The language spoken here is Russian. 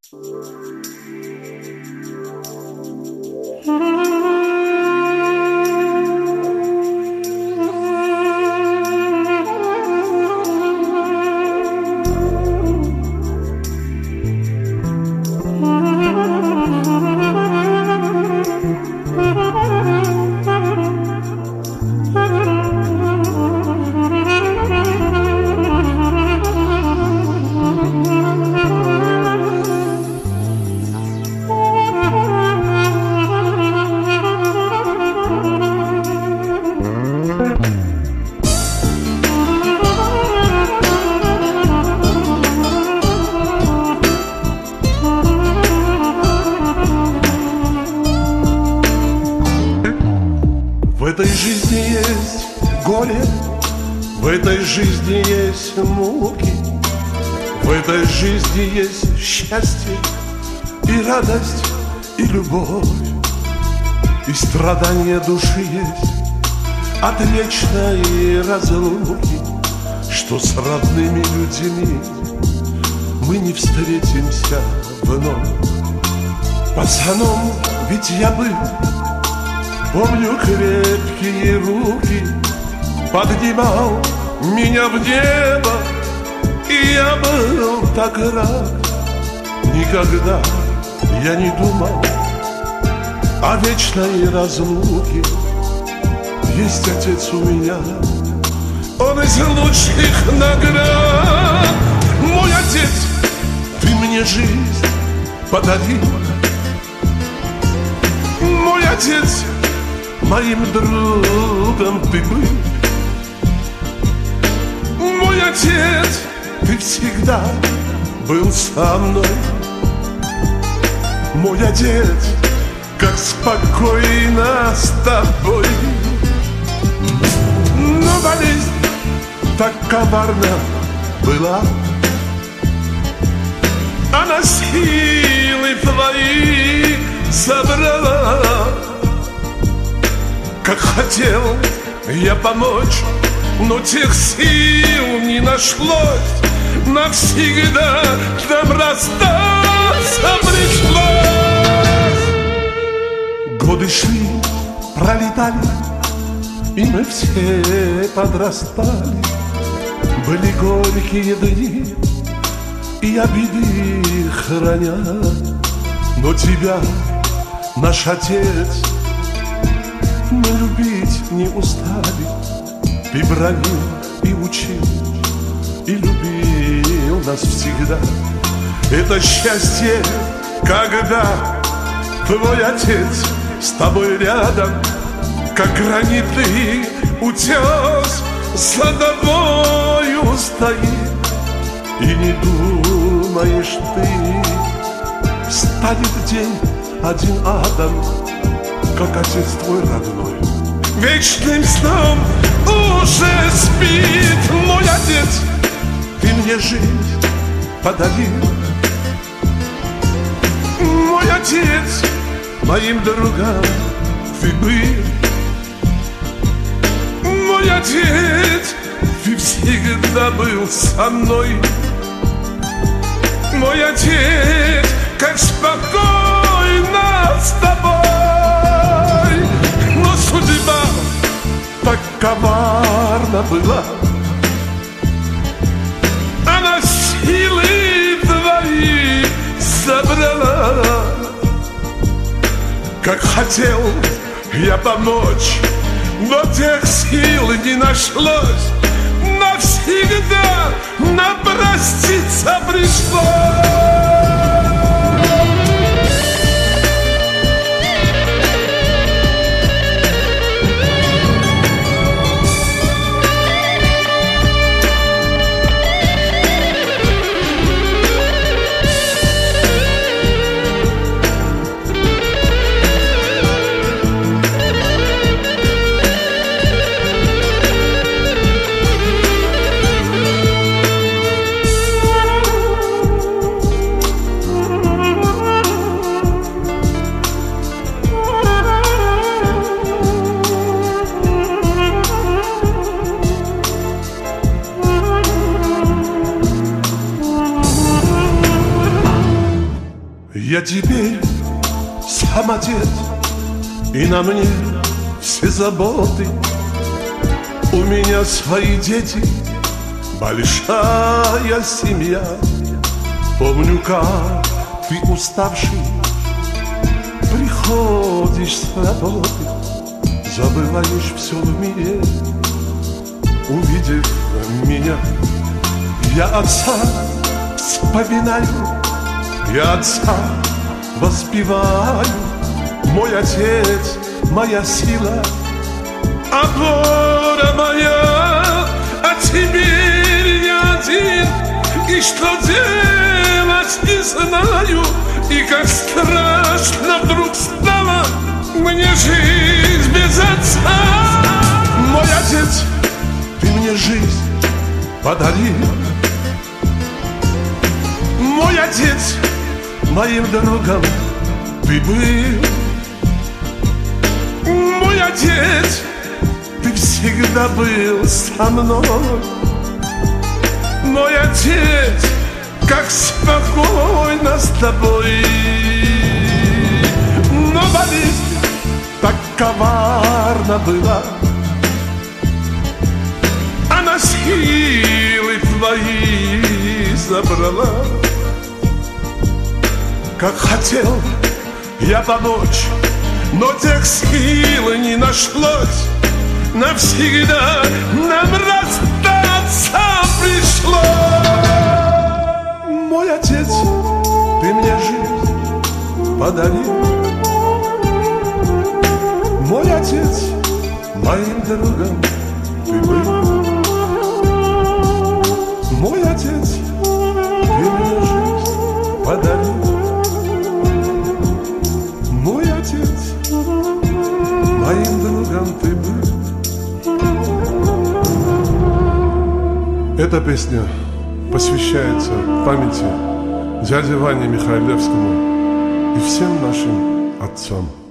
В этой жизни есть горе, в этой жизни есть муки, в этой жизни есть счастье и радость, и любовь, и страдания души есть от вечной разлуки, что с родными людьми мы не встретимся вновь. Пацаном ведь я был, помню, крепкие руки поднимал меня в небо, и я был так рад. Никогда я не думал о вечной разлуке. Есть отец у меня, он из лучших наград. Мой отец, ты мне жизнь подарил. Мой отец, моим другом ты был. Мой отец, ты всегда был со мной. Мой отец, как спокойно с тобой. Но болезнь так коварна была, она силы твои забрала. Как хотел я помочь, но тех сил не нашлось. Навсегда нам расстаться пришлось. Годы шли, пролетали, и мы все подрастали. Были горькие дни, и обиды хранят. Но тебя, наш отец, мы любить не устали. Ты бранил и учил, и любил нас всегда. Это счастье, когда твой отец с тобой рядом, как гранитный утес за тобою стоит. И не думаешь ты, станет день один Адам, как отец твой родной вечным сном уже спит. Мой отец, ты мне жизнь подарил. Мой отец, моим другом ты был. Мой отец, ты всегда был со мной. Мой отец, как спокойно с тобой. Но судьба так коварна была, она силы твои забрала. Как хотел я помочь, но тех сил не нашлось. Навсегда нам проститься пришлось. Я теперь сам отец, и на мне все заботы. У меня свои дети, большая семья. Помню, как ты уставший приходишь с работы, забываешь все в мире, увидев меня. Я отца вспоминаю, я отца воспеваю. Мой отец, моя сила, опора моя. А теперь я один, и что делать не знаю. И как страшно вдруг стало мне жизнь без отца. Мой отец, ты мне жизнь подарил. Мой отец, моим другом ты был. Мой отец, ты всегда был со мной. Мой отец, как спокойно с тобой. Но болезнь так коварна была, она силы твои забрала. Как хотел я помочь, но тех сил не нашлось. Навсегда нам расстаться пришлось. Мой отец, ты мне жизнь подарил. Мой отец, моим другом ты был. Мой отец, ты мне жизнь подарил. Мой отец, моим другом ты был. Эта песня посвящается памяти дяде Ване Михайлевскому и всем нашим отцам.